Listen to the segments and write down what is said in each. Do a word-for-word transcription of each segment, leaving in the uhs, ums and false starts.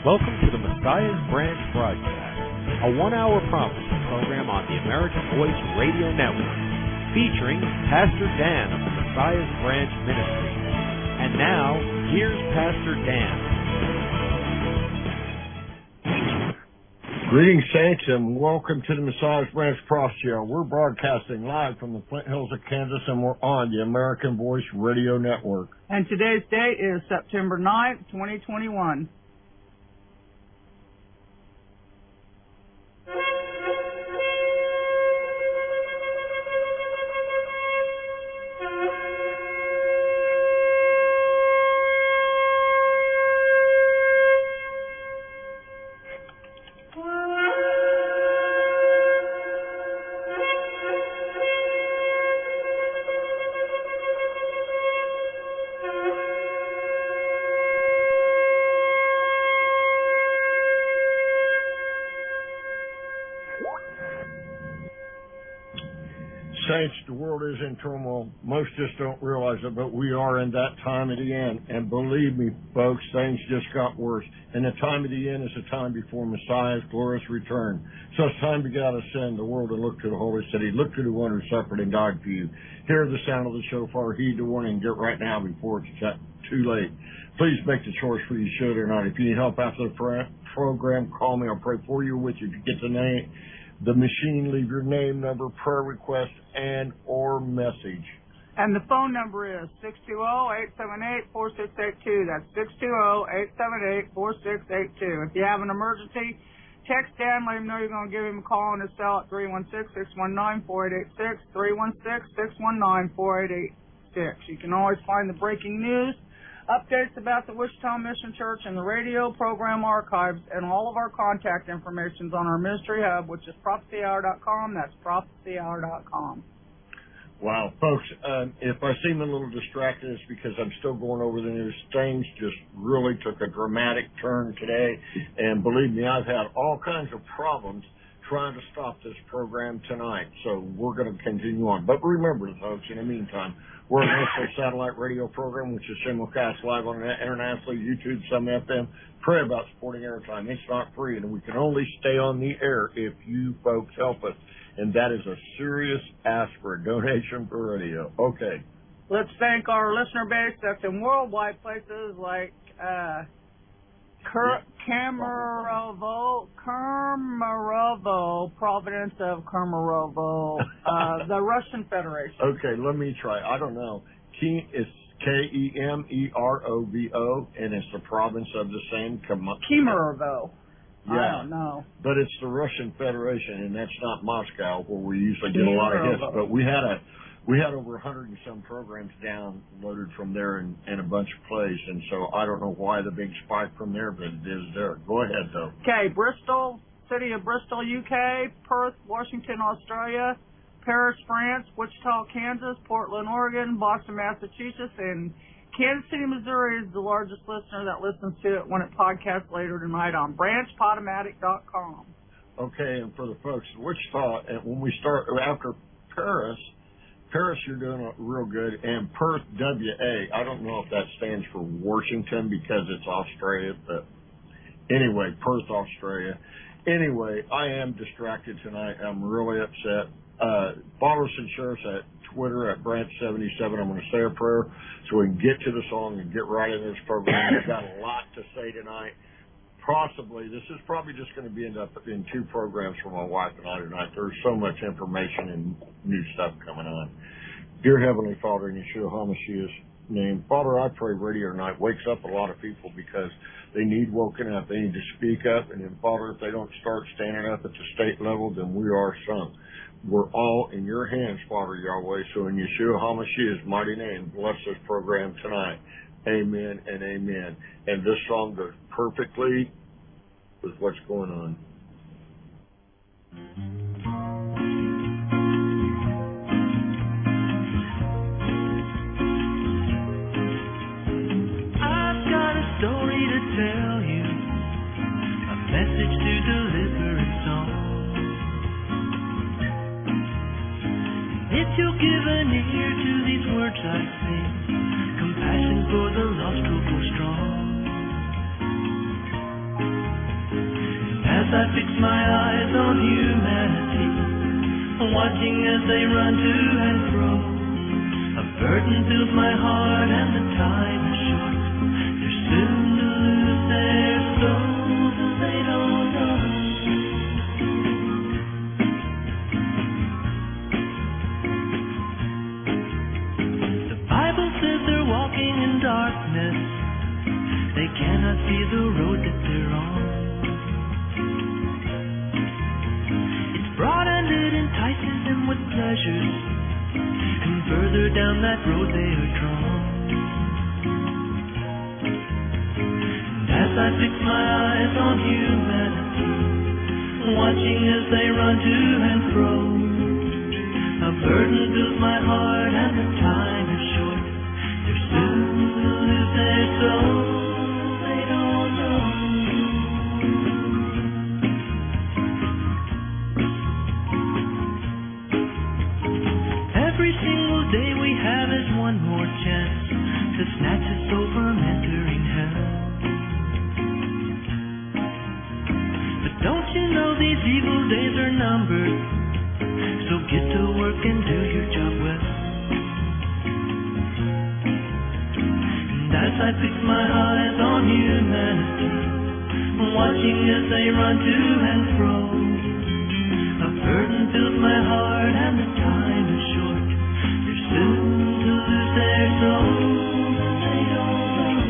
Welcome to the Messiah's Branch broadcast, a one-hour prophecy program on the American Voice Radio Network, featuring Pastor Dan of the Messiah's Branch Ministry. And now, here's Pastor Dan. Greetings, saints, and welcome to the Messiah's Branch Cross Show. We're broadcasting live from the Flint Hills of Kansas, and we're on the American Voice Radio Network. And today's date is September ninth, twenty twenty-one. Saints, the world is in turmoil. Most just don't realize it, but we are in that time of the end. And believe me, folks, things just got worse. And the time of the end is the time before Messiah's glorious return. So it's time to get out of sin, the world, and look to the holy city. Look to the one who suffered and died for you. Hear the sound of the shofar, heed the warning, and get right now before it's too late. Please make the choice for you should or not. If you need help after the program, call me. I'll pray for you with you. If you get the name, the machine, leave your name, number, prayer request, and or message. And the phone number is six two zero, eight seven eight, four six eight two. That's six two zero, eight seven eight, four six eight two. If you have an emergency, text Dan, let him know you're going to give him a call on his cell at three one six, six one nine, four eight eight six, three one six, six one nine, four eight eight six. You can always find the breaking news, updates about the Wichita Mission Church, and the radio program archives, and all of our contact information on our ministry hub, which is prophecy hour dot com. That's prophecy hour dot com. Wow, folks, um, if I seem a little distracted, it's because I'm still going over the news. Things just really took a dramatic turn today, and believe me, I've had all kinds of problems trying to stop this program tonight, so we're going to continue on. But remember, folks, in the meantime, we're a national satellite radio program, which is simulcast live on internationally, YouTube, some F M. Pray about supporting airtime. It's not free, and we can only stay on the air if you folks help us. And that is a serious ask for a donation for radio. Okay. Let's thank our listener base that's in worldwide places like uh, Cur- Kemerovo, Kemerovo, Providence of Kemerovo, uh, the Russian Federation. Okay, let me try. I don't know. Ke- it's K E M E R O V O, and it's the province of the same. Kem- Kemerovo. Yeah. I don't know. But it's the Russian Federation, and that's not Moscow, where we usually get a lot of hits. But we had a we had over a hundred and some programs downloaded from there in, in a bunch of plays, and so I don't know why the big spike from there, but it is there. Go ahead, though. Okay, Bristol, city of Bristol, U K, Perth, Washington, Australia, Paris, France, Wichita, Kansas, Portland, Oregon, Boston, Massachusetts, and Kansas City, Missouri is the largest listener that listens to it when it podcasts later tonight on branch podomatic dot com. Okay, and for the folks in Wichita, and when we start after Paris, Paris, you're doing real good, and Perth, W A. I don't know if that stands for Washington because it's Australia, but anyway, Perth, Australia. Anyway, I am distracted tonight. I'm really upset. Uh, follow us and share us at Twitter at Branch seventy-seven. I'm going to say a prayer so we can get to the song and get right into this program. We've got a lot to say tonight. Possibly, this is probably just going to be end up in two programs for my wife and I tonight. There's so much information and new stuff coming on. Dear Heavenly Father, in Yeshua HaMashiach's name, Father, I pray radio tonight wakes up a lot of people because they need woken up. They need to speak up. And then, Father, if they don't start standing up at the state level, then we are sunk. We're all in your hands, Father Yahweh. So in Yeshua HaMashiach's mighty name, bless this program tonight. Amen and amen. And this song goes perfectly with what's going on. I've got a story to tell you, a message to deliver in song. If you'll give an ear to these words I sing, compassion for the lost will grow strong. as I fix my eyes on humanity, watching as they run to and fro, a burden fills my heart and the time is short. They're soon to lose their souls and they don't know. The Bible says they're walking in darkness. They cannot see the road that they're on. It's broad and it entices them with pleasures, and further down that road they are drawn. And as I fix my eyes on humanity, watching as they run to and fro, a burden fills my heart and the time is short. They're soon to lose their souls. Every single day we have is one more chance to snatch a soul from entering hell. But don't you know these evil days are numbered? So get to work and do your job well. And as I fix my eyes on humanity, watching as they run to and fro, a burden fills my heart and the time is short. They're soon to lose their souls and they don't know.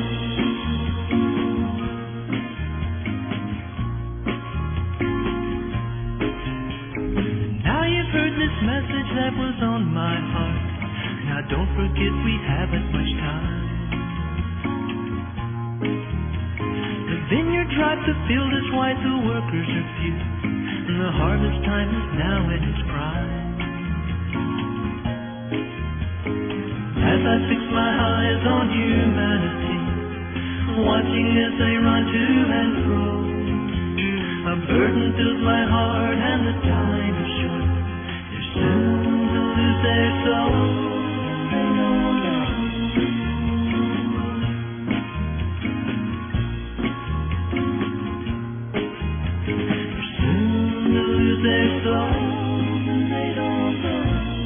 Now you've heard this message that was on my heart. Now don't forget we haven't much time. The vineyard's ripe, the field is white, the workers are few, and the harvest time is now in its prime. As I fix my eyes on humanity, watching as they run to and fro, a burden fills my heart and the time is short. They're soon to lose their souls. They don't know. They're soon to lose their souls and they don't know.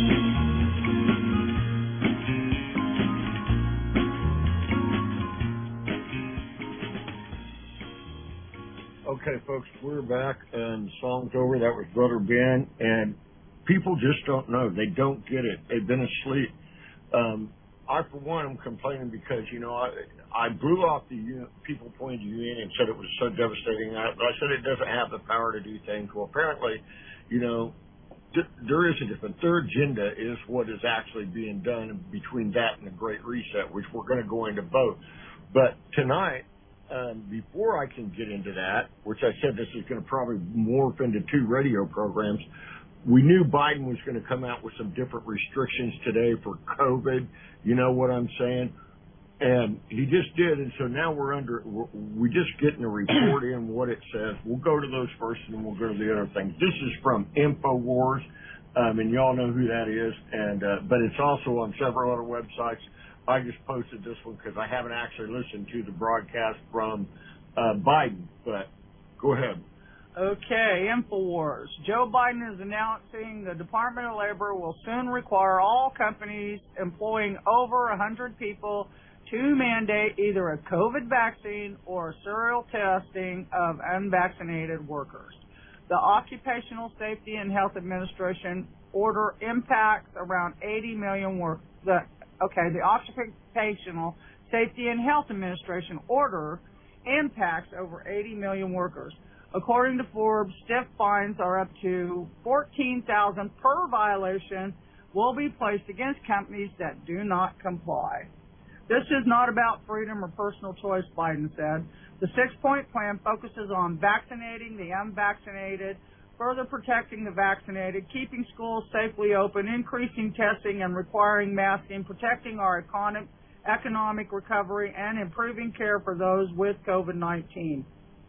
Okay, folks, we're back, and the song's over. That was Brother Ben, and people just don't know. They don't get it. They've been asleep. Um, I, for one, am complaining because, you know, I, I blew off the U, people pointed to U N and said it was so devastating. I, I said it doesn't have the power to do things. Well, apparently, you know, th- there is a difference. Their agenda is what is actually being done between that and the Great Reset, which we're going to go into both. But tonight, Um, before I can get into that, which I said this is going to probably morph into two radio programs, we knew Biden was going to come out with some different restrictions today for COVID. You know what I'm saying? And he just did. And so now we're under, we're, we just getting a report in what it says. We'll go to those first and then we'll go to the other things. This is from InfoWars, um, and y'all know who that is. And, uh, but it's also on several other websites. I just posted this one because I haven't actually listened to the broadcast from uh, Biden, but go ahead. Okay, InfoWars. Joe Biden is announcing the Department of Labor will soon require all companies employing over one hundred people to mandate either a COVID vaccine or serial testing of unvaccinated workers. The Occupational Safety and Health Administration order impacts around eighty million workers. The Okay, the Occupational Safety and Health Administration order impacts over eighty million workers. According to Forbes, stiff fines are up to fourteen thousand dollars per violation will be placed against companies that do not comply. This is not about freedom or personal choice, Biden said. The six-point plan focuses on vaccinating the unvaccinated, further protecting the vaccinated, keeping schools safely open, increasing testing and requiring masking, protecting our econ- economic recovery, and improving care for those with COVID nineteen.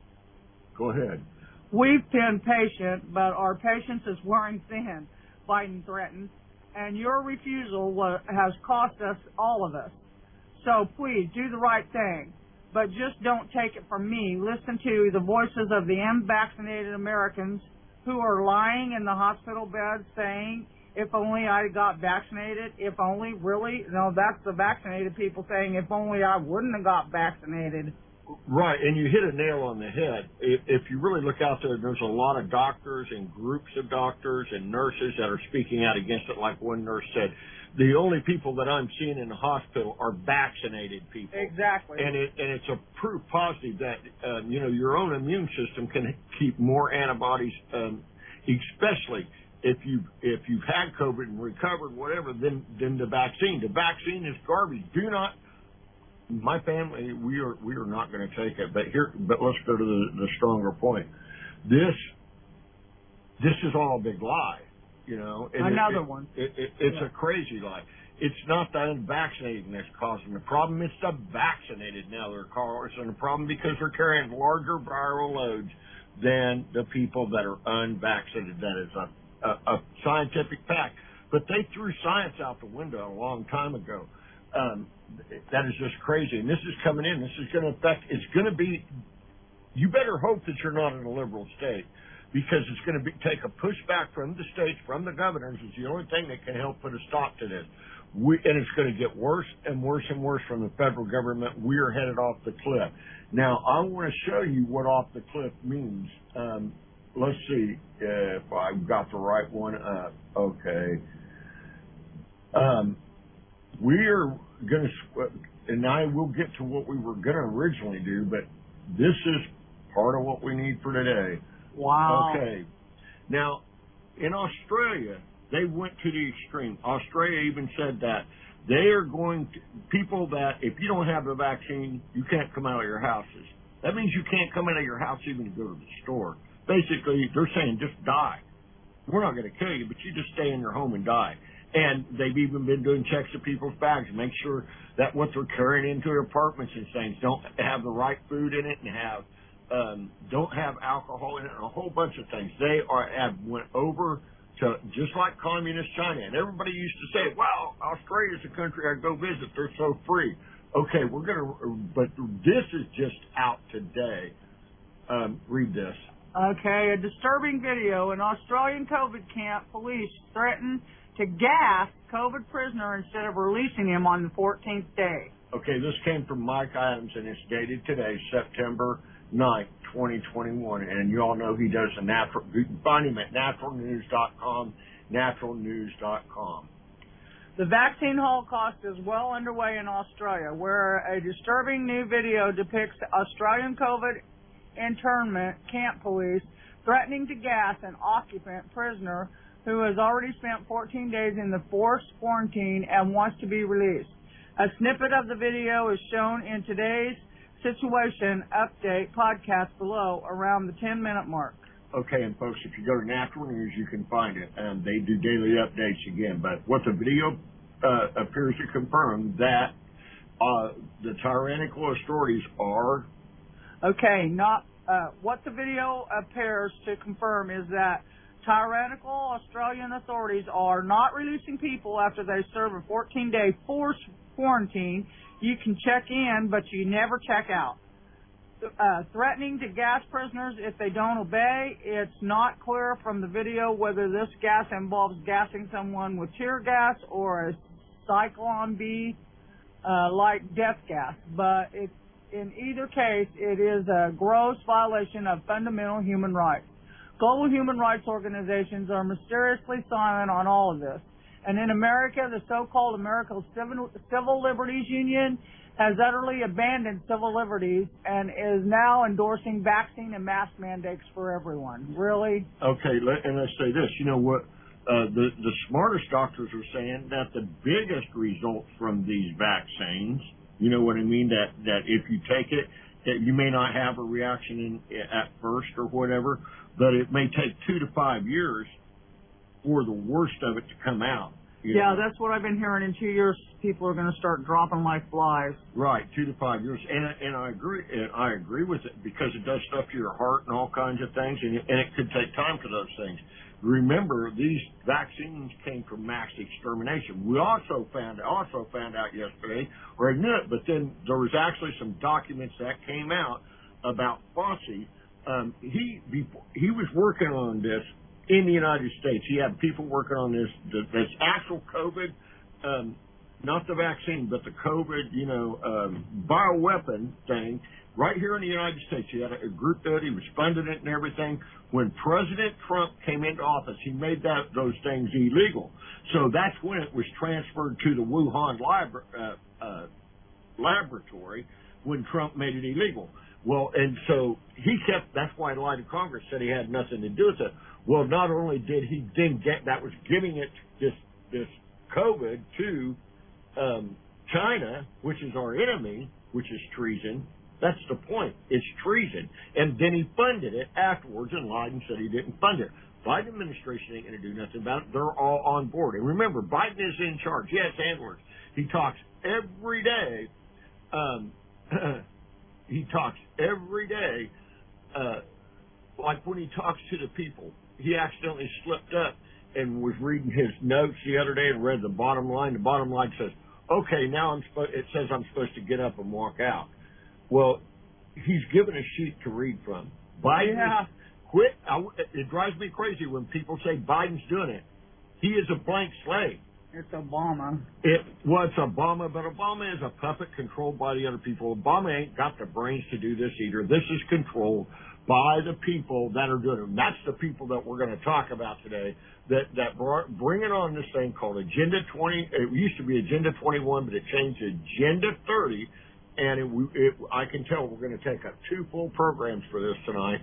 Go ahead. We've been patient, but our patience is wearing thin, Biden threatened, and your refusal has cost us, all of us. So please, do the right thing. but just don't take it from me. Listen to the voices of the unvaccinated Americans who are lying in the hospital beds saying, if only I got vaccinated, if only, really? No, that's the vaccinated people saying, if only I wouldn't have got vaccinated. Right, and you hit a nail on the head. If, if you really look out there, there's a lot of doctors and groups of doctors and nurses that are speaking out against it. Like one nurse said, the only people that I'm seeing in the hospital are vaccinated people. Exactly. And it and it's a proof positive that um, you know, your own immune system can keep more antibodies, um, especially if you if you've had COVID and recovered, whatever, than than the vaccine. The vaccine is garbage. Do not. My family, we are we are not going to take it. But here, but let's go to the, the stronger point. This this is all a big lie. You know, and another it, it, one. It, it, it's yeah. a crazy lie. It's not the unvaccinated that's causing the problem. It's the vaccinated now they're causing the problem because they're carrying larger viral loads than the people that are unvaccinated. That is a, a, a scientific fact. But they threw science out the window a long time ago. Um, that is just crazy. And this is coming in. This is going to affect, it's going to be, you better hope that you're not in a liberal state, because it's going to be, take a pushback from the states, from the governors, is the only thing that can help put a stop to this. We, and it's going to get worse and worse and worse from the federal government. We are headed off the cliff. Now, I want to show you what off the cliff means. Um, let's see if I've got the right one up. Okay. Um, we are going to, and I will get to what we were going to originally do, but this is part of what we need for today. Wow. Okay. Now, in Australia, they went to the extreme. Australia even said that they are going to, people that, if you don't have the vaccine, you can't come out of your houses. That means you can't come out of your house even to go to the store. Basically, they're saying just die. We're not going to kill you, but you just stay in your home and die. And they've even been doing checks of people's bags to make sure that what they're carrying into their apartments and things don't have the right food in it and have um, don't have alcohol in it and a whole bunch of things. They are have went over to just like communist China. And everybody used to say, "Wow, Australia's a country I go visit. They're so free." Okay, we're gonna, but this is just out today. Um, read this. Okay, a disturbing video. An Australian COVID camp, police threatened to gas COVID prisoner instead of releasing him on the fourteenth day. Okay, this came from Mike Adams, and it's dated today, September ninth, twenty twenty-one. And you all know he does a natural, you can find him at natural news dot com, natural news dot com. The vaccine holocaust is well underway in Australia, where a disturbing new video depicts Australian COVID internment camp police threatening to gas an occupant prisoner who has already spent fourteen days in the forced quarantine and wants to be released. A snippet of the video is shown in today's Situation Update podcast below around the ten minute mark. Okay, and folks, if you go to Natural News, you can find it, and they do daily updates again. But what the video uh, appears to confirm that uh, the tyrannical authorities are... Okay, not uh, what the video appears to confirm is that tyrannical Australian authorities are not releasing people after they serve a fourteen day forced quarantine. You can check in, but you never check out. Uh, threatening to gas prisoners if they don't obey. It's not clear from the video whether this gas involves gassing someone with tear gas or a Cyclone B uh, like death gas, but it, in either case, it is a gross violation of fundamental human rights. Global human rights organizations are mysteriously silent on all of this. And in America, the so-called American Civil, Civil Liberties Union has utterly abandoned civil liberties and is now endorsing vaccine and mask mandates for everyone. Really? Okay, let, and let's say this. You know what? Uh, the, the smartest doctors are saying that the biggest result from these vaccines, you know what I mean, that, that if you take it, that you may not have a reaction in, at first or whatever, but it may take two to five years for the worst of it to come out. You yeah, know? that's what I've been hearing. In two years, people are going to start dropping like flies. Right, two to five years, and and I agree. And I agree with it because it does stuff to your heart and all kinds of things, and and it could take time for those things. Remember, these vaccines came from mass extermination. We also found also found out yesterday, or I knew it, but then there was actually some documents that came out about Fauci. Um, he before, he was working on this in the United States. He had people working on this this actual COVID, um, not the vaccine, but the COVID, you know, um, bioweapon thing. Right here in the United States, he had a group that he was funding it and everything. When President Trump came into office, he made that those things illegal. So that's when it was transferred to the Wuhan lab, uh, uh, laboratory when Trump made it illegal. Well, and so he kept, that's why he lied to Congress, said he had nothing to do with it. Well, not only did he then get, that was giving it, this, this COVID to um, China, which is our enemy, which is treason. That's the point. It's treason. And then he funded it afterwards and lied and said he didn't fund it. Biden administration ain't going to do nothing about it. They're all on board. And remember, Biden is in charge. He has handlers. He talks every day. Um, he talks every day. Uh, like when he talks to the people, he accidentally slipped up and was reading his notes the other day and read the bottom line. The bottom line says, okay, now I'm supposed, it says I'm supposed to get up and walk out. Well, he's given a sheet to read from. Biden yeah. quit. I, it drives me crazy when people say Biden's doing it. He is a blank slate. It's Obama. It well, it's Obama, but Obama is a puppet controlled by the other people. Obama ain't got the brains to do this either. This is controlled by the people that are doing it. And that's the people that we're going to talk about today. That that brought, bring it on this thing called Agenda twenty. It used to be Agenda twenty-one, but it changed to Agenda thirty. And it, it, I can tell we're going to take up two full programs for this tonight.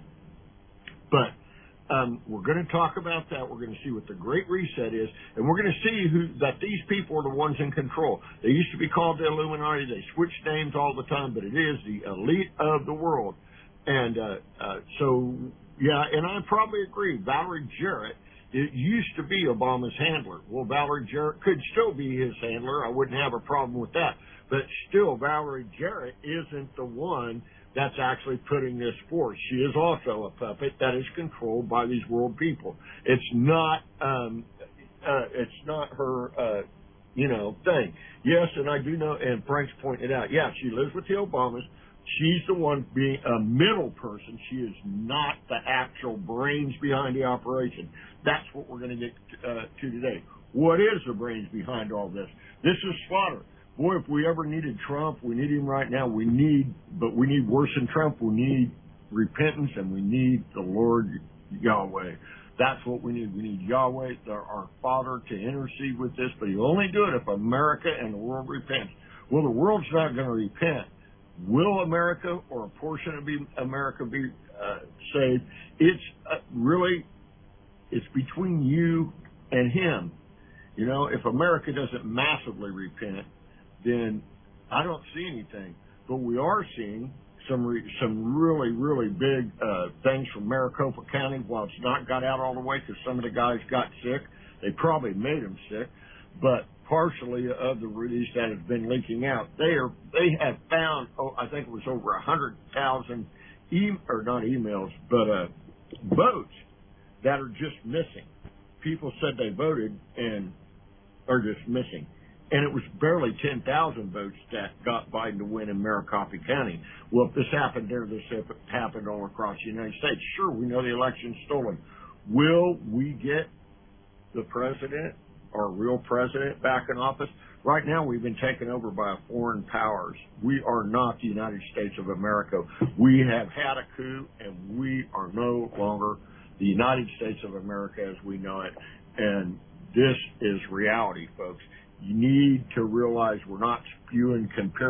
But um, we're going to talk about that. We're going to see what the Great Reset is. And we're going to see who that these people are the ones in control. They used to be called the Illuminati. They switch names all the time, but it is the elite of the world. And uh, uh, so, yeah, and I probably agree. Valerie Jarrett, it used to be Obama's handler. Well, Valerie Jarrett could still be his handler. I wouldn't have a problem with that. But still, Valerie Jarrett isn't the one that's actually putting this forth. She is also a puppet that is controlled by these world people. It's not, um, uh, it's not her, uh, you know, thing. Yes, and I do know, and Frank's pointed out, yeah, she lives with the Obamas. She's the one being a middle person. She is not the actual brains behind the operation. That's what we're going to get uh, to today. What is the brains behind all this? This is slaughter. Boy, if we ever needed Trump, we need him right now. We need, but we need worse than Trump. We need repentance, and we need the Lord Yahweh. That's what we need. We need Yahweh, our Father, to intercede with this, but he'll only do it if America and the world repents. Well, the world's not going to repent. Will America or a portion of America be uh, saved? It's uh, really, it's between you and him. You know, if America doesn't massively repent, then I don't see anything. But we are seeing some re, some really, really big uh, things from Maricopa County. While it's not got out all the way because some of the guys got sick, they probably made them sick. But partially of the release that has been leaking out, they are they have found, oh, I think it was over a hundred thousand, e- or not emails, but uh, votes that are just missing. People said they voted and are just missing. And it was barely ten thousand votes that got Biden to win in Maricopa County. Well, if this happened there, this happened all across the United States. Sure, we know the election's stolen. Will we get the president, our real president, back in office? Right now, we've been taken over by foreign powers. We are not the United States of America. We have had a coup, and we are no longer the United States of America as we know it. And this is reality, folks. You need to realize we're not spewing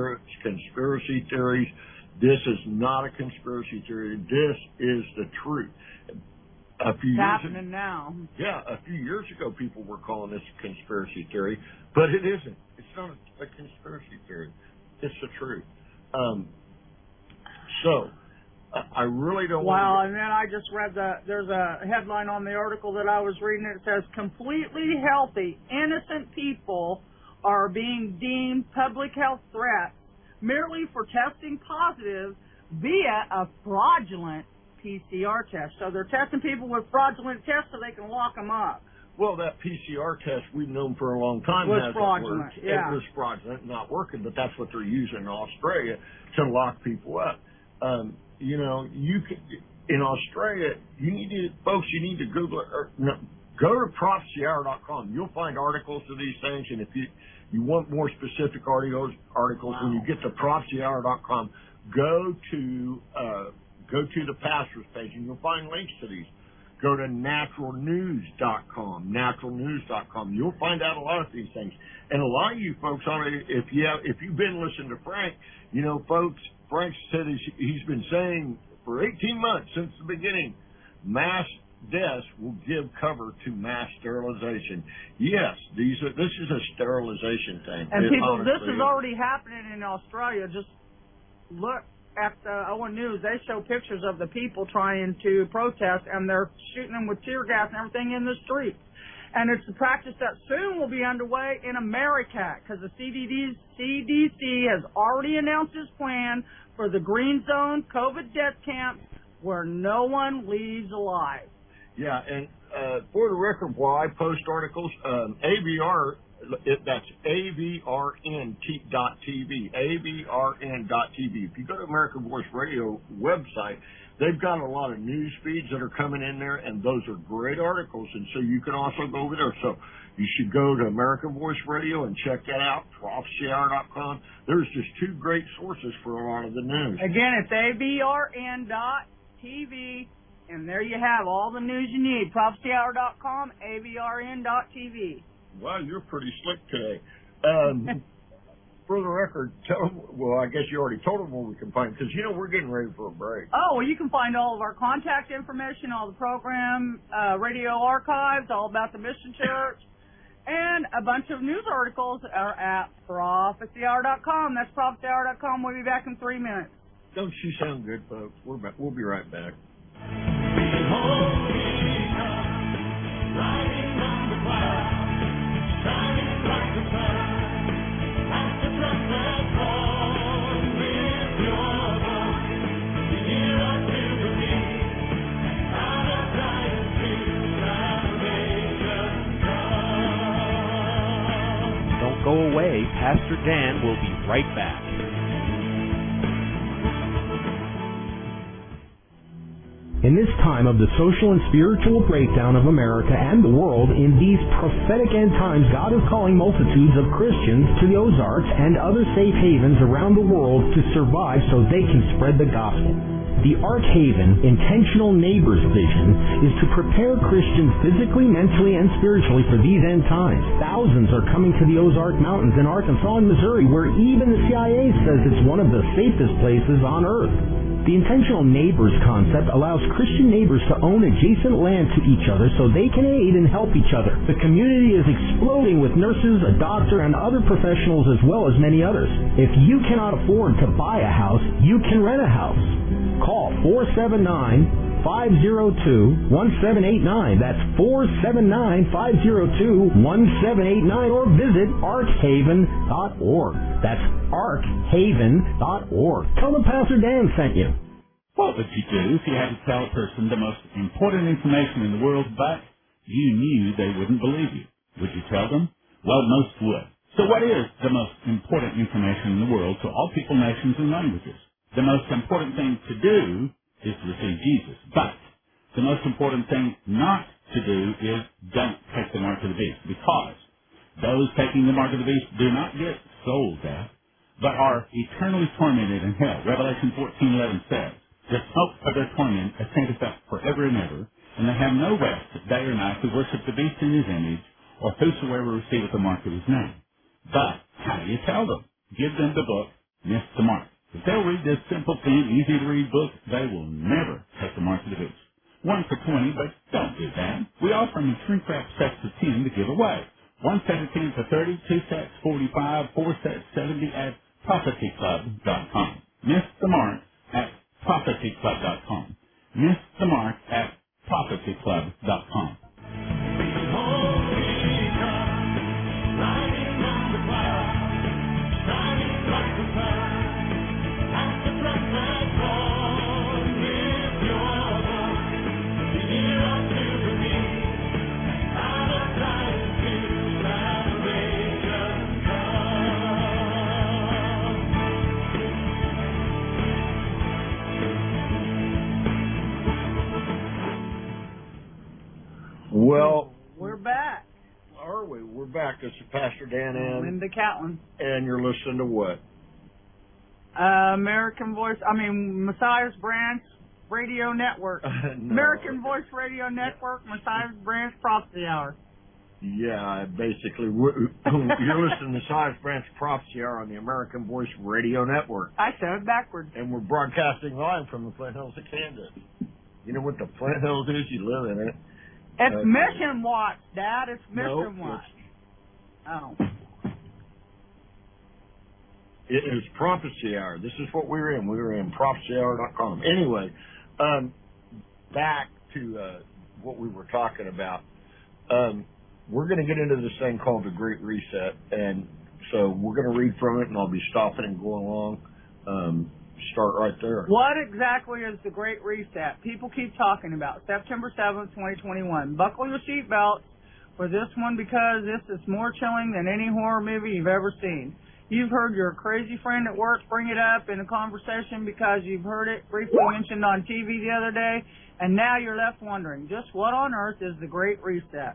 conspiracy theories. This is not a conspiracy theory. This is the truth. A few it's years happening ago, now. Yeah, a few years ago, people were calling this a conspiracy theory, but it isn't. It's not a, a conspiracy theory. It's the truth. Um, so, I really don't Well, want to. and then I just read the, there's a headline on the article that I was reading. It says, completely healthy, innocent people are being deemed public health threats merely for testing positive via a fraudulent P C R test. So they're testing people with fraudulent tests so they can lock them up. Well, that P C R test we've known for a long time Was hasn't fraudulent, worked. yeah. It was fraudulent, not working, but that's what they're using in Australia to lock people up. Um, you know, you can, in Australia, you need to, folks, you need to Google it, or no, go to prophecy hour dot com. You'll find articles of these things, and if you, you want more specific articles, articles Wow. when you get to prophecy hour dot com, go to, uh, go to the pastor's page, and you'll find links to these. Go to natural news dot com, natural news dot com. You'll find out a lot of these things. And a lot of you folks, on it, if you have, if you've been listening to Frank, you know, folks, Frank said he's, he's been saying for eighteen months since the beginning, mass deaths will give cover to mass sterilization. Yes, these are, this is a sterilization thing. And It people, this honestly is already happening in Australia. Just look at the Owen News. They show pictures of the people trying to protest, and they're shooting them with tear gas and everything in the streets. And it's a practice that soon will be underway in America, because the C D C has already announced its plan for the green zone COVID death camps where no one leaves alive. Yeah, and uh, for the record, while I post articles, um, A V R, it, that's A V R N dot T V, A V R N dot T V. If you go to American Voice Radio website, they've got a lot of news feeds that are coming in there, and those are great articles, and so you can also go over there. So you should go to American Voice Radio and check that out, prophecy hour dot com. There's just two great sources for a lot of the news. Again, it's A V R N dot T V, and there you have all the news you need, prophecy hour dot com, A V R N dot T V. Wow, you're pretty slick today. Um, for the record, tell them, well, I guess you already told them where we can find, because, you know, we're getting ready for a break. Oh, well, you can find all of our contact information, all the program, uh, radio archives, all about the Mission Church, and a bunch of news articles are at prophecy hour dot com. That's prophecy hour dot com. We'll be back in three minutes. Don't you sound good, folks? We're back. We'll be right back. Don't go away. Pastor Dan will be right back. In this time of the social and spiritual breakdown of America and the world, in these prophetic end times, God is calling multitudes of Christians to the Ozarks and other safe havens around the world to survive so they can spread the gospel. The Ark Haven Intentional Neighbors vision is to prepare Christians physically, mentally, and spiritually for these end times. Thousands are coming to the Ozark Mountains in Arkansas and Missouri, where even the C I A says it's one of the safest places on earth. The Intentional Neighbors concept allows Christian neighbors to own adjacent land to each other so they can aid and help each other. The community is exploding with nurses, a doctor, and other professionals as well as many others. If you cannot afford to buy a house, you can rent a house. Call four seven nine, five zero two, one seven eight nine. That's four seven nine, five zero two, one seven eight nine, or visit ark haven dot org. That's ark haven dot org. Tell them Pastor Dan sent you. What would you do if you had to tell a person the most important information in the world, but you knew they wouldn't believe you? Would you tell them? Well, most would. So what is the most important information in the world to all people, nations, and languages? The most important thing to do is to receive Jesus. But the most important thing not to do is don't take the mark of the beast, because those taking the mark of the beast do not get soul death, but are eternally tormented in hell. Revelation fourteen eleven says, the smoke of their torment ascendeth up forever and ever, and they have no rest day or night who worship the beast in his image, or whosoever receiveth the mark of his name. But how do you tell them? Give them the book, Miss the Mark. If they'll read this simple, thin, easy-to-read book, they will never take the mark of the beast. One for twenty, but don't do that. We offer them shrink-wrap sets of ten to give away. One set of ten for thirty, two sets forty-five, four sets seventy at prophecy club dot com. Miss the mark at prophecy club dot com. Miss the mark at prophecy club dot com. Well, we're back. Are we? We're back. This is Pastor Dan and Linda Catlin. And you're listening to what? Uh, American Voice, I mean, Messiah's Branch Radio Network. no. American Voice Radio Network, Messiah's Branch Prophecy Hour. Yeah, basically, we're, you're listening to Messiah's Branch Prophecy Hour on the American Voice Radio Network. I said it backwards. And we're broadcasting live from the Flint Hills of Kansas. You know what the Flint Hills is? You live in it. It's uh, Mission Watch, Dad. It's Mission no, Watch. Oh. It is Prophecy Hour. This is what we were in. We were in prophecy hour dot com. Anyway, um, back to uh, what we were talking about. Um, we're going to get into this thing called the Great Reset, and so we're going to read from it, and I'll be stopping and going along. Um, start right there. What exactly is the Great Reset? People keep talking about September seventh, twenty twenty-one. Buckle your seatbelts for this one because this is more chilling than any horror movie you've ever seen. You've heard your crazy friend at work bring it up in a conversation because you've heard it briefly mentioned on T V the other day, and now you're left wondering, just what on earth is the Great Reset?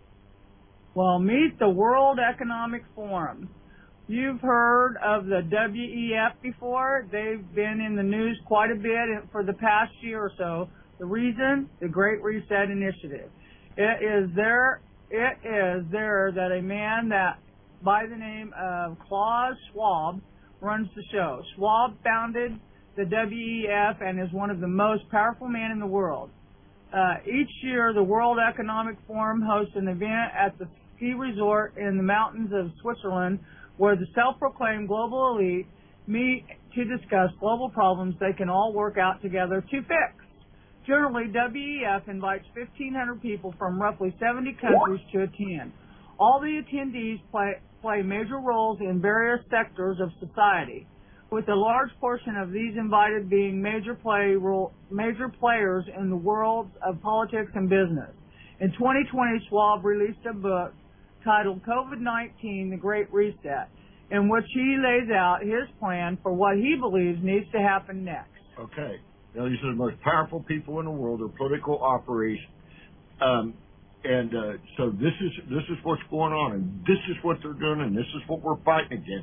Well, meet the World Economic Forum. You've heard of the W E F before. They've been in the news quite a bit for the past year or so. The reason? The Great Reset Initiative. It is there, it is there that a man that by the name of Klaus Schwab runs the show. Schwab founded the W E F and is one of the most powerful men in the world. Uh, each year, the World Economic Forum hosts an event at the ski resort in the mountains of Switzerland where the self-proclaimed global elite meet to discuss global problems they can all work out together to fix. Generally, W E F invites fifteen hundred people from roughly seventy countries to attend. All the attendees play, play major roles in various sectors of society, with a large portion of these invited being major, play role, major players in the worlds of politics and business. In twenty twenty, Schwab released a book titled COVID nineteen, The Great Reset, in which he lays out his plan for what he believes needs to happen next. Okay. Now, these are the most powerful people in the world. They're political operations. Um, and uh, so this is this is what's going on, and this is what they're doing, and this is what we're fighting against.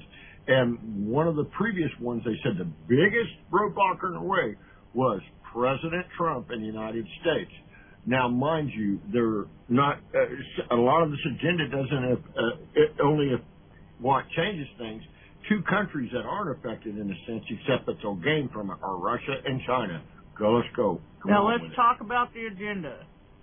And one of the previous ones, they said the biggest roadblock in the way was President Trump in the United States. Now, mind you, they're not. Uh, a lot of this agenda doesn't have uh, it only if what changes things. Two countries that aren't affected in a sense, except that they'll gain from it, are Russia and China. Go, let's go. Come now on let's talk about the agenda.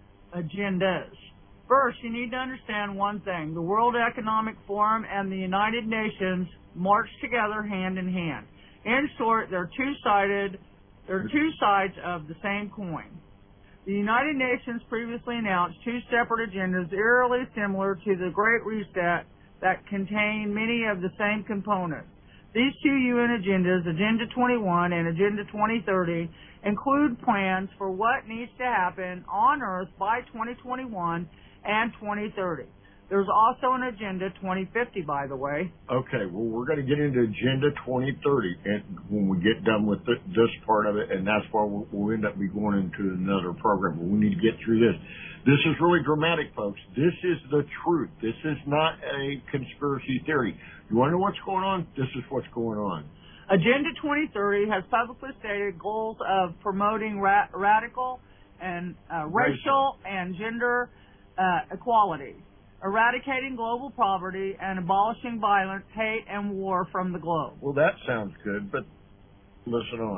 Agendas. First, you need to understand one thing: the World Economic Forum and the United Nations march together hand in hand. In short, they're two-sided. They're two sides of the same coin. The United Nations previously announced two separate agendas eerily similar to the Great Reset that contain many of the same components. These two U N agendas, Agenda twenty-one and Agenda twenty thirty, include plans for what needs to happen on Earth by twenty twenty-one and twenty thirty. There's also an Agenda twenty fifty, by the way. Okay, well, we're going to get into Agenda twenty thirty and when we get done with the, this part of it, and that's why we'll, we'll end up be going into another program. But we need to get through this. This is really dramatic, folks. This is the truth. This is not a conspiracy theory. You want to know what's going on? This is what's going on. Agenda twenty thirty has publicly stated goals of promoting ra- radical and uh, racial and gender uh, equality, eradicating global poverty, and abolishing violence, hate, and war from the globe. Well, that sounds good, but listen on.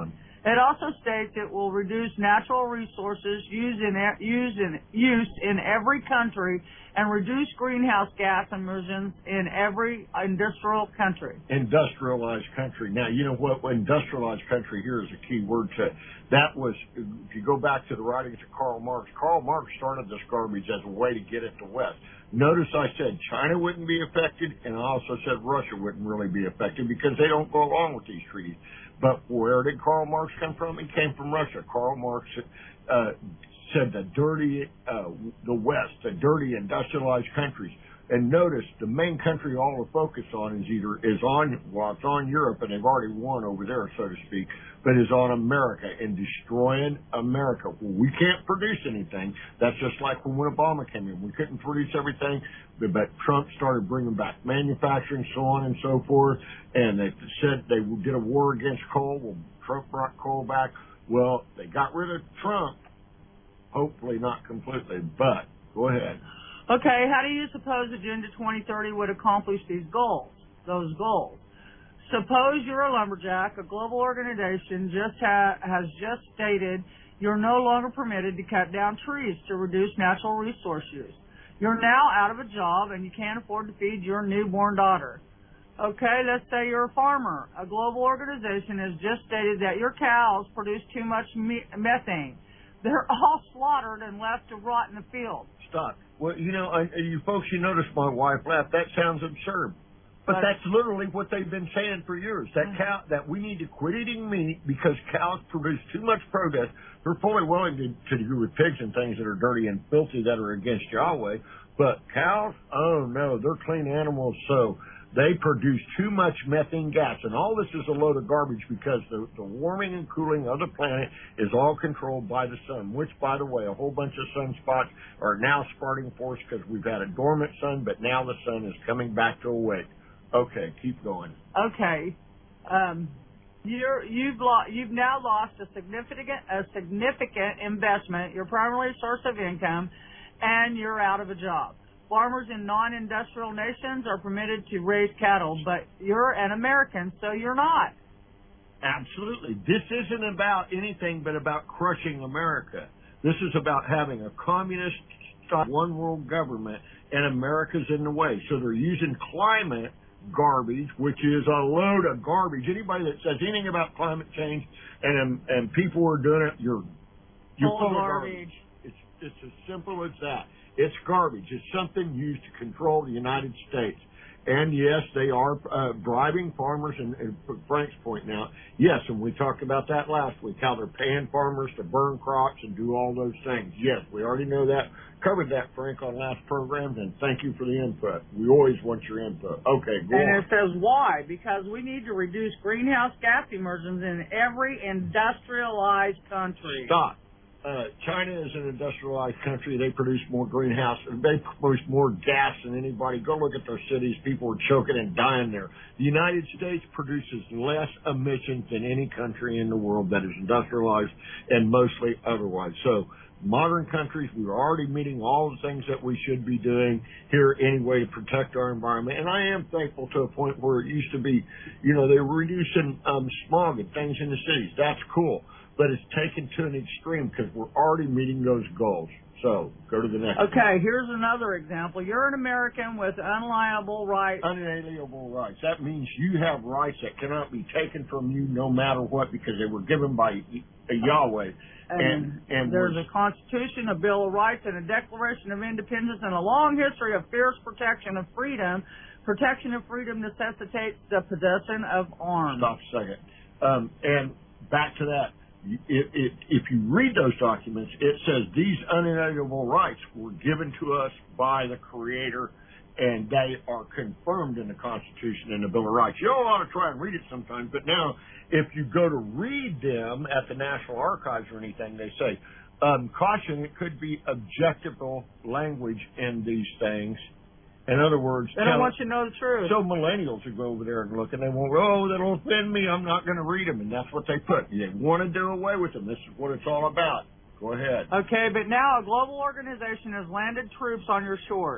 It also states it will reduce natural resources used in, use in, use in every country and reduce greenhouse gas emissions in every industrial country. Industrialized country. Now, you know what? Industrialized country here is a key word to it. That was, if you go back to the writings of Karl Marx, Karl Marx started this garbage as a way to get it to West. Notice I said China wouldn't be affected, and I also said Russia wouldn't really be affected because they don't go along with these treaties. But where did Karl Marx come from? He came from Russia. Karl Marx uh, said the dirty, uh, the West, the dirty industrialized countries. And notice the main country all the focus on is either is on well it's on Europe, and they've already won over there, so to speak, but is on America and destroying America. Well, we can't produce anything. That's just like when Obama came in. We couldn't produce everything, but Trump started bringing back manufacturing, so on and so forth. And they said they did a war against coal. Well, Trump brought coal back. Well, they got rid of Trump. Hopefully not completely, but go ahead. Okay, how do you suppose Agenda twenty thirty would accomplish these goals, those goals? Suppose you're a lumberjack, a global organization just ha- has just stated you're no longer permitted to cut down trees to reduce natural resource use. You're now out of a job and you can't afford to feed your newborn daughter. Okay, let's say you're a farmer. A global organization has just stated that your cows produce too much me- methane. They're all slaughtered and left to rot in the field. Stop. Well, you know, I, you folks, you notice my wife laughed. That sounds absurd. But, but that's literally what they've been saying for years. That cow, that we need to quit eating meat because cows produce too much produce. They're fully willing to, to do with pigs and things that are dirty and filthy that are against Yahweh. But cows, oh no, they're clean animals, so they produce too much methane gas. And all this is a load of garbage because the, the warming and cooling of the planet is all controlled by the sun, which, by the way, a whole bunch of sunspots are now starting for us because we've had a dormant sun, but now the sun is coming back to awake. Okay, keep going. Okay. Um, you're, you've, lo- you've now lost a significant, a significant investment, your primary source of income, and you're out of a job. Farmers in non-industrial nations are permitted to raise cattle, but you're an American, so you're not. Absolutely. This isn't about anything but about crushing America. This is about having a communist one world government, and America's in the way. So they're using climate garbage, which is a load of garbage. Anybody that says anything about climate change and and people are doing it, you're you're full full of of garbage. garbage. It's it's as simple as that. It's garbage. It's something used to control the United States. And yes, they are uh, bribing farmers, and, and Frank's point now, yes, and we talked about that last week, how they're paying farmers to burn crops and do all those things. Yes, we already know that. Covered that, Frank, on last programs, and thank you for the input. We always want your input. Okay, go and on. it says why? Because we need to reduce greenhouse gas emissions in every industrialized country. Stop. Uh, China is an industrialized country. They produce more greenhouse. They produce more gas than anybody. Go look at their cities. People are choking and dying there. The United States produces less emissions than any country in the world that is industrialized and mostly otherwise. So modern countries, we're already meeting all the things that we should be doing here anyway to protect our environment. And I am thankful to a point where it used to be, you know, they were reducing um, smog and things in the cities. That's cool. But it's taken to an extreme because we're already meeting those goals. So, go to the next one. Okay, here's another example. You're an American with unalienable rights. Unalienable rights. That means you have rights that cannot be taken from you no matter what because they were given by Yahweh. And, and, and there's a Constitution, a Bill of Rights, and a Declaration of Independence, and a long history of fierce protection of freedom. Protection of freedom necessitates the possession of arms. Stop a second. Um, and back to that. If, if, if you read those documents, it says these unalienable rights were given to us by the Creator, and they are confirmed in the Constitution and the Bill of Rights. You don't want to try and read it sometimes, but now if you go to read them at the National Archives or anything, they say, um, caution, it could be objectionable language in these things. In other words, they don't want you to know the truth. So millennials will go over there and look, and they won't, oh, that'll offend me. I'm not going to read them. And that's what they put. They want to do away with them. This is what it's all about. Go ahead. Okay, but now a global organization has landed troops on your shores.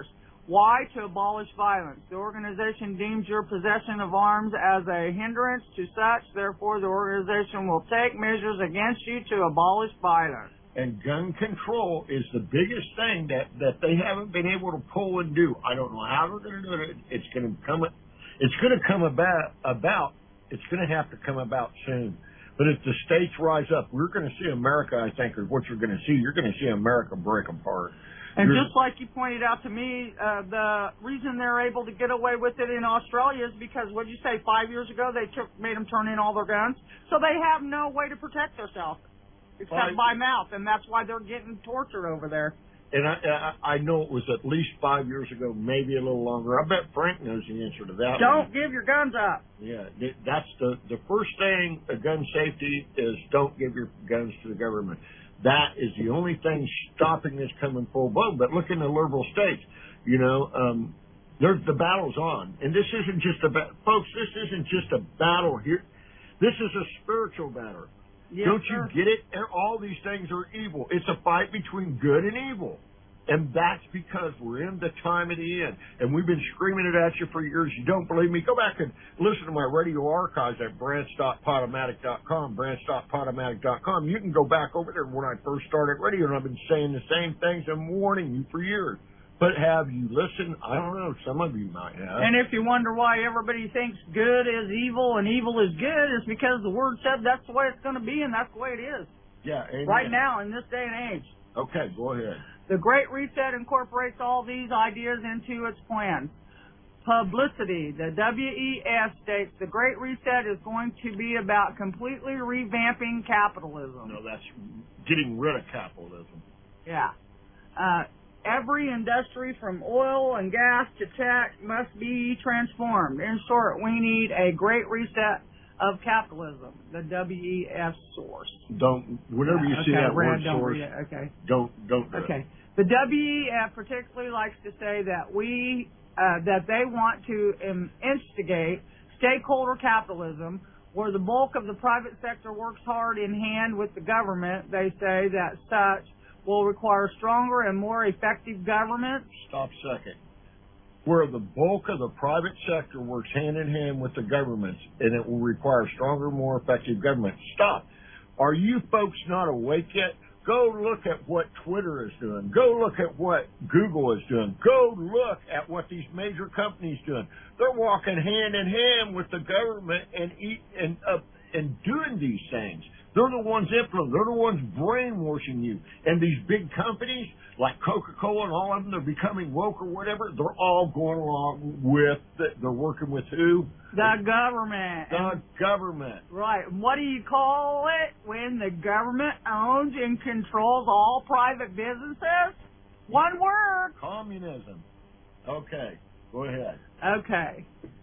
Why? To abolish violence. The organization deems your possession of arms as a hindrance to such, therefore the organization will take measures against you to abolish violence. And gun control is the biggest thing that, that they haven't been able to pull and do. I don't know how they're going to do it. It's going to come, it's going to come about, about, it's going to have to come about soon. But if the states rise up, we're going to see America, I think, is what you're going to see. You're going to see America break apart. And you're, just like you pointed out to me, uh, the reason they're able to get away with it in Australia is because, what did you say, five years ago they took, made them turn in all their guns? So they have no way to protect themselves. Except by mouth, and that's why they're getting tortured over there. And I, I, I know it was at least five years ago, maybe a little longer. I bet Frank knows the answer to that. Don't one. give your guns up. Yeah, that's the the first thing. A gun safety is don't give your guns to the government. That is the only thing stopping this coming full blown. But look in the liberal states, you know, um, there's the battle's on, and this isn't just a ba- folks. This isn't just a battle here. This is a spiritual battle. Yes, Don't sir. you get it? All these things are evil. It's a fight between good and evil. And that's because we're in the time of the end. And we've been screaming it at you for years. You don't believe me? Go back and listen to my radio archives at branch dot podomatic dot com, branch dot podomatic dot com. You can go back over there when I first started radio, and I've been saying the same things and warning you for years. But have you listened? I don't know. Some of you might have. And if you wonder why everybody thinks good is evil and evil is good, it's because the Word said that's the way it's going to be, and that's the way it is. Yeah, amen. Right now, in this day and age. Okay, go ahead. The Great Reset incorporates all these ideas into its plans. Publicity. The W E F states the Great Reset is going to be about completely revamping capitalism. No, that's getting rid of capitalism. Yeah. Uh, Every industry from oil and gas to tech must be transformed. In short, we need a great reset of capitalism, the W E F source. Don't, whenever you yeah, see okay, that Brad, word don't source, read it. Okay. don't, don't do Okay. it. The W E F particularly likes to say that we, uh, that they want to um, instigate stakeholder capitalism, where the bulk of the private sector works hard in hand with the government. They say that such will require stronger and more effective government. Stop a second. Where the bulk of the private sector works hand in hand with the governments, and it will require stronger, more effective government. Stop. Are you folks not awake yet? Go look at what Twitter is doing. Go look at what Google is doing. Go look at what these major companies doing. They're walking hand in hand with the government and eat and uh, and doing these things. They're the ones influencing. They're the ones brainwashing you. And these big companies like Coca-Cola and all of them, they're becoming woke or whatever. They're all going along with. The, they're working with who? The government. The government. Right. What do you call it when the government owns and controls all private businesses? One word. Communism. Okay. Go ahead. Okay.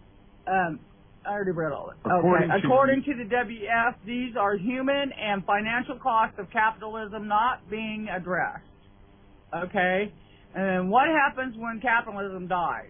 Um, I already read all that. According okay. to According to the W F, these are human and financial costs of capitalism not being addressed. Okay? And then what happens when capitalism dies?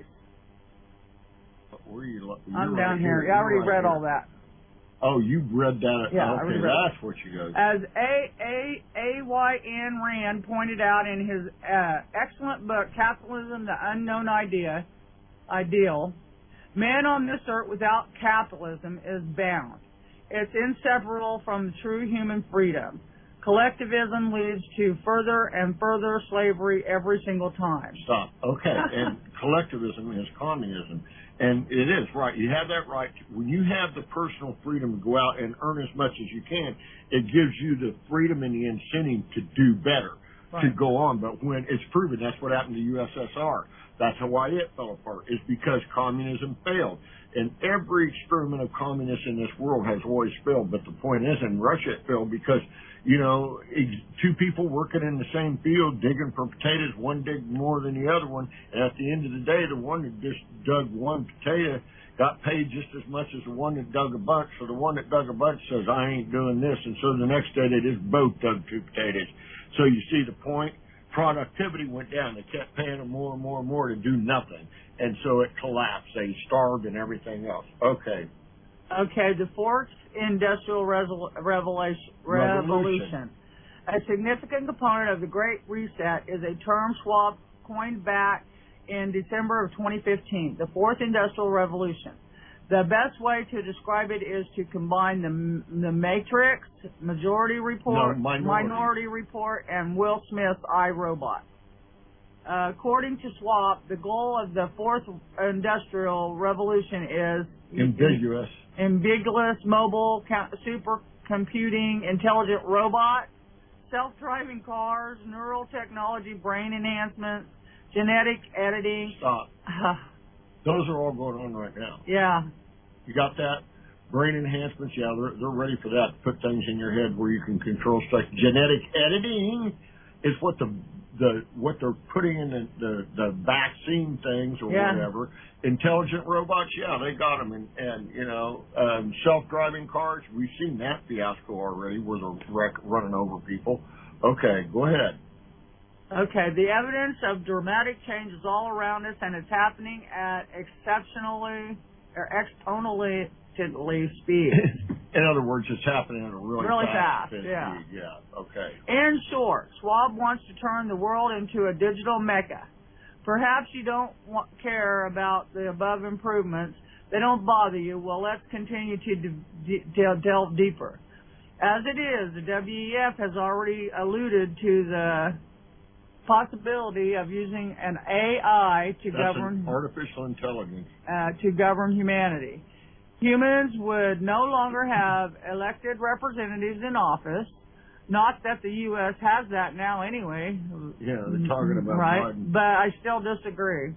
Where are you? I'm right down here. here. I already You're right read here. all that. Oh, you read that? Yeah, I okay, already read that's what you go. As A. A. A. Y. N. Rand pointed out in his uh, excellent book, Capitalism, the Unknown Idea, Ideal, man on this earth without capitalism is bound. It's inseparable from true human freedom. Collectivism leads to further and further slavery every single time. Stop. Okay, and collectivism is communism. And it is, right. You have that right. When you have the personal freedom to go out and earn as much as you can, it gives you the freedom and the incentive to do better, right. to go on. But when it's proven, that's what happened to U S S R. That's why it fell apart, is because communism failed. And every experiment of communists in this world has always failed. But the point is, in Russia it failed because, you know, two people working in the same field, digging for potatoes, one digged more than the other one. And at the end of the day, the one that just dug one potato got paid just as much as the one that dug a bunch. So the one that dug a bunch says, I ain't doing this. And so the next day they just both dug two potatoes. So you see the point? Productivity went down. They kept paying them more and more and more to do nothing. And so it collapsed. They starved and everything else. Okay. Okay, the fourth industrial resol- revelation, revolution. Revolution. A significant component of the Great Reset is a term Schwab coined back in December of twenty fifteen, the fourth industrial revolution. The best way to describe it is to combine the, the Matrix, Majority Report, no, minority. Minority Report, and Will Smith's iRobot. Uh, according to Schwab, the goal of the fourth industrial revolution is ambiguous, ambiguous, mobile, supercomputing, intelligent robots, self-driving cars, neural technology, brain enhancements, genetic editing. Stop. Those are all going on right now. Yeah. You got that? Brain enhancements, yeah, they're, they're ready for that. Put things in your head where you can control stuff. Genetic editing is what the the what they're putting in the the, the vaccine things or yeah. whatever. Intelligent robots, yeah, they got them. And, and you know, um, self-driving cars, we've seen that fiasco already where they're wreck, running over people. Okay, go ahead. Okay, the evidence of dramatic change is all around us, and it's happening at exceptionally or exponentially speed. In other words, it's happening at a really, really fast, fast speed. yeah. Yeah, okay. In short, Schwab wants to turn the world into a digital mecca. Perhaps you don't want, care about the above improvements. They don't bother you. Well, let's continue to de- de- delve deeper. As it is, the W E F has already alluded to the possibility of using an A I to That's govern an artificial intelligence uh, to govern humanity. Humans would no longer have elected representatives in office. Not that the U S has that now anyway. Yeah, they're talking about right, Biden. but I still disagree.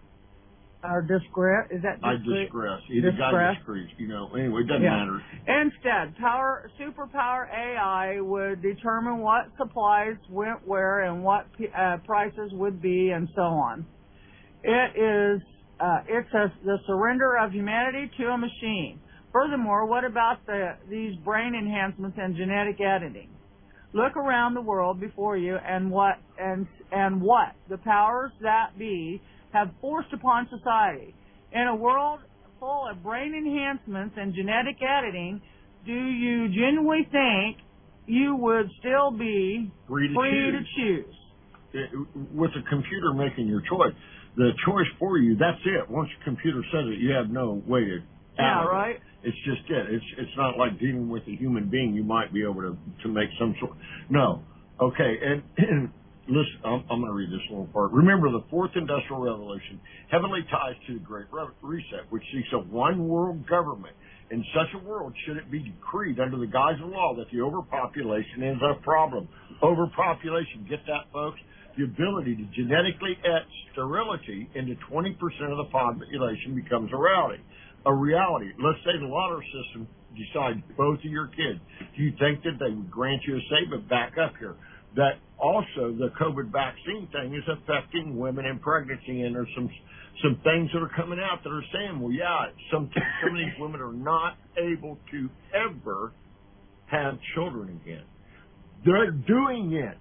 Or disagree? Is that I disagree? digress. Either guy disagrees. You know, anyway, it doesn't yeah. matter. Instead, power, superpower A I would determine what supplies went where and what uh, prices would be and so on. It is, uh, it's a, the surrender of humanity to a machine. Furthermore, what about the, these brain enhancements and genetic editing? Look around the world before you and what, and, and what the powers that be have forced upon society. In a world full of brain enhancements and genetic editing, do you genuinely think you would still be free to free choose? To choose? It, with a computer making your choice, the choice for you, that's it. Once the computer says it, you have no way to Yeah, out of right? It. It's just it. It's it's not like dealing with a human being. You might be able to, to make some sort. No. Okay, and, and listen, I'm, I'm going to read this little part. Remember, the fourth industrial revolution heavily ties to the Great Reset, which seeks a one-world government. In such a world, should it be decreed under the guise of law that the overpopulation is a problem? Overpopulation, get that, folks? The ability to genetically etch sterility into twenty percent of the population becomes a reality. A reality. Let's say the lottery system decides both of your kids. Do you think that they would grant you a say? But back up here. That also the COVID vaccine thing is affecting women in pregnancy, and there's some some things that are coming out that are saying, well, yeah, some some of these women are not able to ever have children again. They're doing it.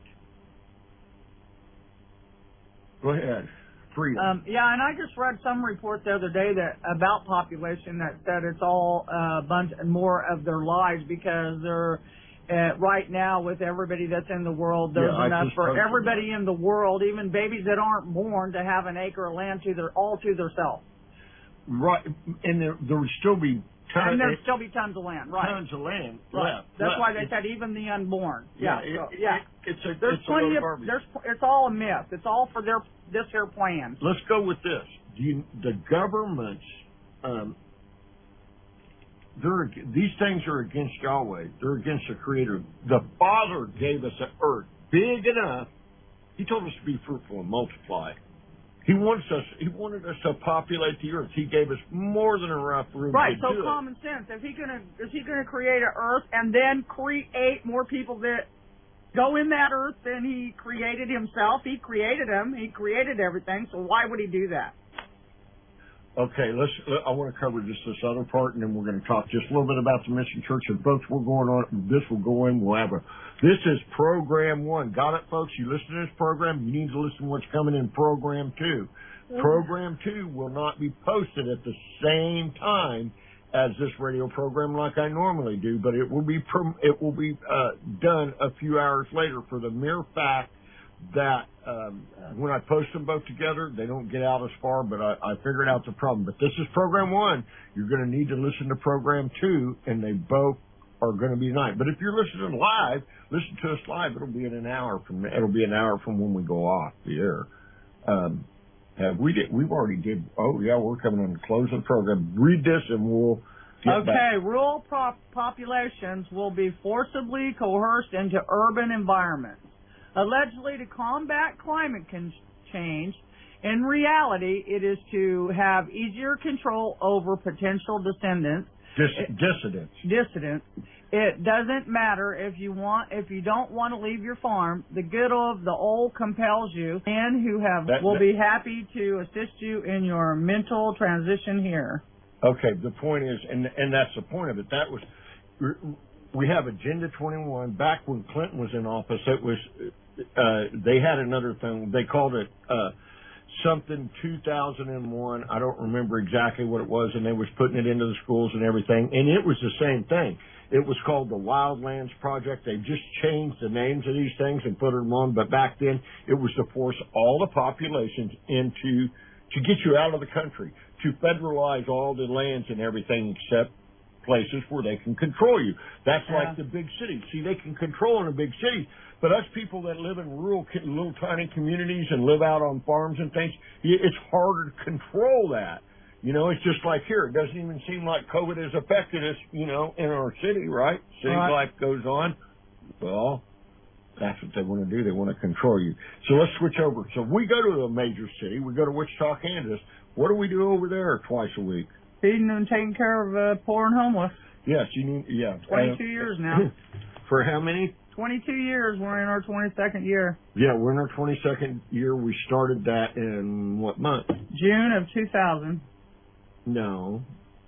Go ahead. Freedom. Um, yeah, and I just read some report the other day that about population that said it's all a uh, bunch more of their lives because they're uh, right now with everybody that's in the world. There's yeah, enough for everybody that. in the world, even babies that aren't born, to have an acre of land to their all to themselves. Right, and there there would still be tons. And there'd still be tons of land. Right. Tons of land. Right. Left, That's left. why they it's, said even the unborn. Yeah. Yeah. It, so, yeah. It, it's a. There's it's plenty a of. garbage. There's. It's all a myth. It's all for their this here plan. Let's go with this. Do you, the governments, um, they're these things are against Yahweh. They're against the Creator. The Father gave us an earth big enough. He told us to be fruitful and multiply. He wants us. He wanted us to populate the earth. He gave us more than enough room right, to so do common sense. Is he gonna is he gonna create an earth and then create more people that go in that earth than he created himself? He created them. He created everything. So why would he do that? Okay, let's. I want to cover just this other part, and then we're going to talk just a little bit about the Mission Church. And folks, we're going on. This will go in. We'll have a. This is program one. Got it, folks? You listen to this program. You need to listen to what's coming in program two. Mm-hmm. Program two will not be posted at the same time as this radio program like I normally do, but it will be. It will be uh, done a few hours later for the mere fact that um, when I post them both together, they don't get out as far, but I, I figured out the problem. But this is program one. You're going to need to listen to program two, and they both are going to be tonight. But if you're listening live, listen to us live. It'll be in an hour from it'll be an hour from when we go off the air. Um, have we did we've already did. Oh yeah, we're coming on the close of the program. Read this, and we'll. Okay, back. rural pop- populations will be forcibly coerced into urban environments, allegedly to combat climate con- change. In reality, it is to have easier control over potential descendants. Dis- dissidents. Dissidents. It doesn't matter if you want, if you don't want to leave your farm. The good of the old compels you, and who have That- will that- be happy to assist you in your mental transition here. Okay, the point is, and and that's the point of it. That was, we have Agenda twenty-one. Back when Clinton was in office, it was, uh, they had another thing. They called it uh, something two thousand one. I don't remember exactly what it was, and they was putting it into the schools and everything. And it was the same thing. It was called the Wildlands Project. They just changed the names of these things and put them on. But back then, it was to force all the populations into, to get you out of the country, to federalize all the lands and everything except places where they can control you. That's Yeah. like the big cities. See, they can control in a big city, but us people that live in rural, little tiny communities and live out on farms and things, it's harder to control that. You know, it's just like here. It doesn't even seem like COVID has affected us, you know, in our city, right? City Right. life goes on. Well, that's what they want to do. They want to control you. So let's switch over. So we go to a major city. We go to Wichita, Kansas. What do we do over there twice a week? Feeding and taking care of uh, poor and homeless. Yes, you need, yeah. twenty-two Uh, years now. For how many? twenty-two years. We're in our twenty-second year. Yeah, we're in our twenty-second year. We started that in what month? June of two thousand. No.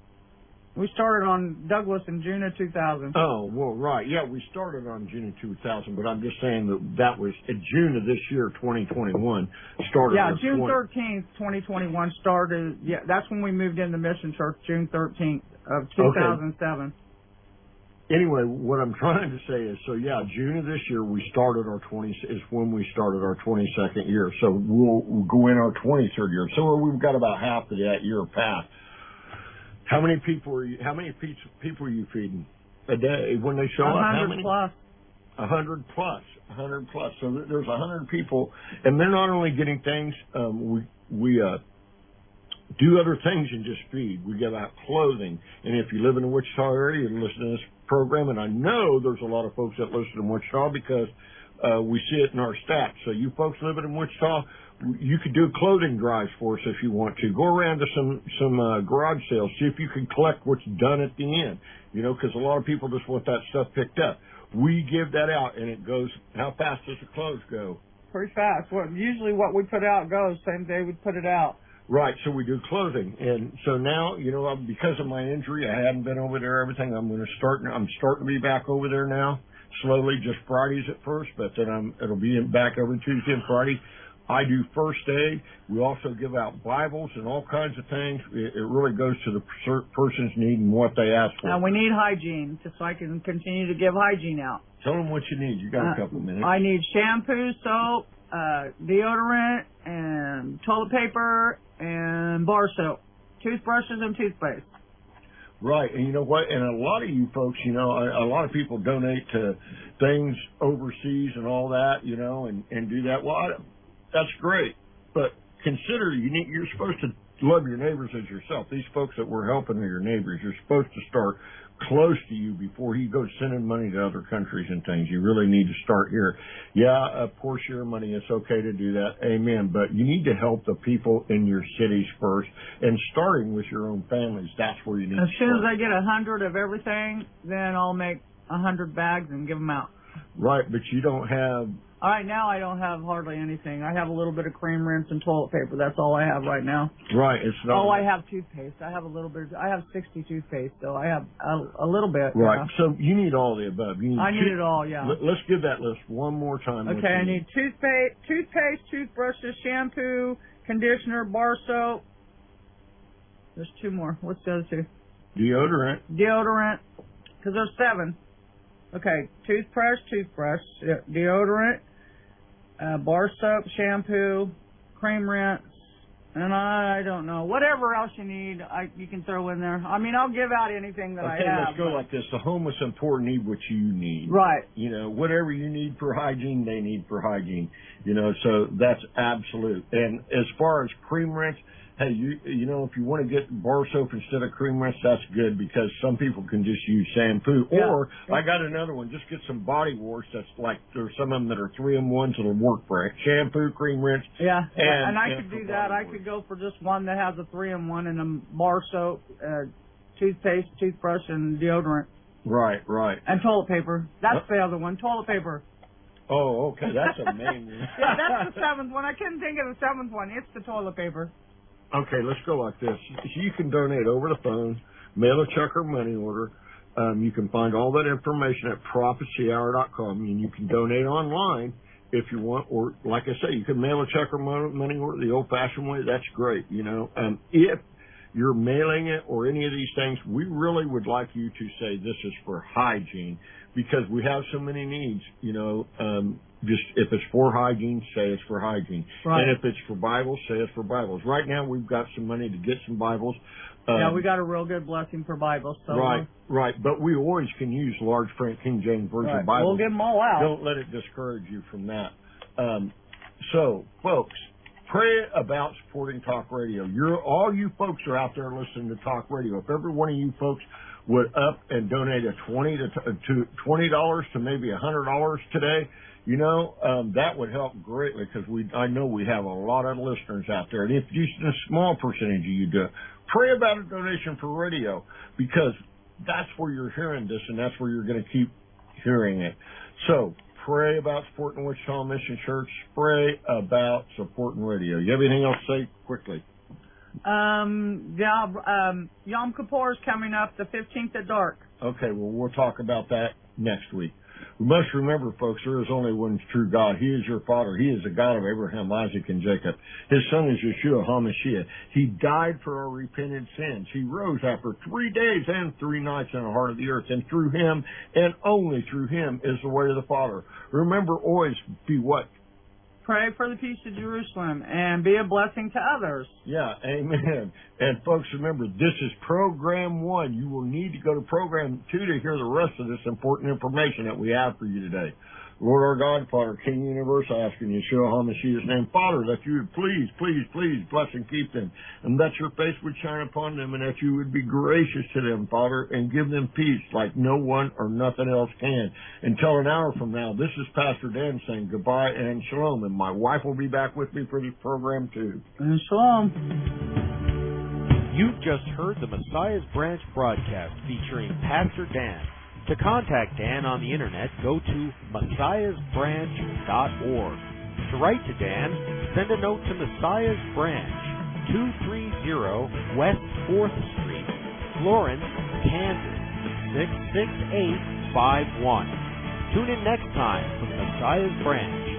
We started on Douglas in June of two thousand. Oh, well, right. Yeah, we started on June of two thousand, but I'm just saying that that was in June of this year, twenty twenty-one, started. Yeah, our June twenty thirteenth, twenty twenty-one started. Yeah, that's when we moved into Mission Church, June thirteenth of two thousand seven. Anyway, what I'm trying to say is, so yeah, June of this year we started our twenty is when we started our twenty-second year. So we'll, we'll go in our twenty-third year. So we've got about half of that year passed. How many people are you? How many people are you feeding a day when they show up? A How hundred many? plus. A hundred plus. A hundred plus. So there's a hundred people, and they're not only getting things. Um, we we uh, do other things than just feed. We give out clothing, and if you live in the Wichita area, you listen to this program, and I know there's a lot of folks that listen in Wichita because uh, we see it in our stats. So you folks living in Wichita, you could do clothing drives for us if you want to. Go around to some some uh, garage sales, see if you can collect what's done at the end. You know, because a lot of people just want that stuff picked up. We give that out, and it goes. How fast does the clothes go? Pretty fast. Well, usually what we put out goes same day we put it out. Right, so we do clothing, and so now, you know, I'm, because of my injury, I hadn't been over there. Everything, I'm going to start. I'm starting to be back over there now, slowly, just Fridays at first, but then I'm it'll be back every Tuesday and Friday. I do first aid. We also give out Bibles and all kinds of things. It, it really goes to the per- person's need and what they ask for. Now we need hygiene, just so I can continue to give hygiene out. Tell them what you need. You got a Uh, couple of minutes. I need shampoo, soap, uh, deodorant, and toilet paper, and bar soap, toothbrushes, and toothpaste. Right, and you know what? And a lot of you folks, you know, a, a lot of people donate to things overseas and all that, you know, and and do that. Well, I, that's great, but consider you need. You're supposed to love your neighbors as yourself. These folks that we're helping are your neighbors. You're supposed to start close to you before you go sending money to other countries and things. You really need to start here. Yeah, a portion of your money, it's okay to do that. Amen. But you need to help the people in your cities first, and starting with your own families. That's where you need As to soon as start. I get a hundred of everything, then I'll make a hundred bags and give them out. Right, but you don't have. All right, now I don't have hardly anything. I have a little bit of cream rinse and toilet paper. That's all I have right now. Right, it's not. Oh, I have toothpaste. I have a little bit. Of, I have sixty toothpaste, so I have a, a little bit. Right, yeah. so you need all the above. You need I need two- it all, yeah. Let- Let's give that list one more time. what Okay, you I need toothpaste, toothpaste, toothbrushes, shampoo, conditioner, bar soap. There's two more. What's the other two? Deodorant. Deodorant, because there's seven. Okay, toothbrush, toothbrush, de- deodorant, uh, bar soap, shampoo, cream rinse, and I don't know. Whatever else you need, I, you can throw in there. I mean, I'll give out anything that okay, I have. let's go like this. The homeless and poor need what you need. Right. You know, whatever you need for hygiene, they need for hygiene. You know, so that's absolute. And as far as cream rinse, hey, you you know, if you want to get bar soap instead of cream rinse, that's good because some people can just use shampoo. Yeah. Or I got another one. Just get some body wash that's like there's some of them that are three in ones that'll work for it. Shampoo, cream rinse. Yeah, and, and I and could do for that. body I wash. could go for just one that has a three in one and a bar soap, uh, toothpaste, toothbrush, and deodorant. Right, right. And toilet paper. That's Oh. the other one. Toilet paper. Oh, okay. That's a main one. Yeah, that's the seventh one. I couldn't think of the seventh one. It's the toilet paper. Okay, let's go like this. You can donate over the phone, mail a check or money order. Um, you can find all that information at prophecy hour dot com, and you can donate online if you want. Or, like I say, you can mail a check or money order the old-fashioned way. That's great, you know. Um, if you're mailing it or any of these things, we really would like you to say this is for hygiene because we have so many needs, you know. Um, just if it's for hygiene, say it's for hygiene. Right. And if it's for Bibles, say it's for Bibles. Right now, we've got some money to get some Bibles. Um, Yeah, we got a real good blessing for Bibles. So right, right. But we always can use large print King James Version right. Bibles. We'll get them all out. Don't let it discourage you from that. Um, so, folks, pray about supporting Talk Radio. You're, all you folks are out there listening to Talk Radio. If every one of you folks would up and donate a twenty to, to twenty dollars to maybe a hundred dollars today, you know, um, that would help greatly because we, I know we have a lot of listeners out there. And if just a small percentage of you do, pray about a donation for radio because that's where you're hearing this and that's where you're going to keep hearing it. So pray about supporting Wichita Mission Church. Pray about supporting radio. You have anything else to say quickly? Um, yeah, um, Yom Kippur is coming up the fifteenth at dark. Okay, well, we'll talk about that next week. We must remember, folks, there is only one true God. He is your Father. He is the God of Abraham, Isaac, and Jacob. His Son is Yeshua HaMashiach. He died for our repented sins. He rose after three days and three nights in the heart of the earth. And through Him, and only through Him, is the way to the Father. Remember, always be what? Pray for the peace of Jerusalem and be a blessing to others. Yeah, amen. And folks, remember, this is program one. You will need to go to program two to hear the rest of this important information that we have for you today. Lord our God, Father, King Universe, I ask in Yeshua HaMashiach's name, Father, that you would please, please, please bless and keep them, and that your face would shine upon them, and that you would be gracious to them, Father, and give them peace like no one or nothing else can. Until an hour from now, this is Pastor Dan saying goodbye and shalom, and my wife will be back with me for this program too. And shalom. You've just heard the Messiah's Branch broadcast featuring Pastor Dan. To contact Dan on the internet, go to messiahs branch dot org. To write to Dan, send a note to Messiah's Branch, two thirty West fourth Street, Florence, Kansas, six six eight five one. Tune in next time for Messiah's Branch.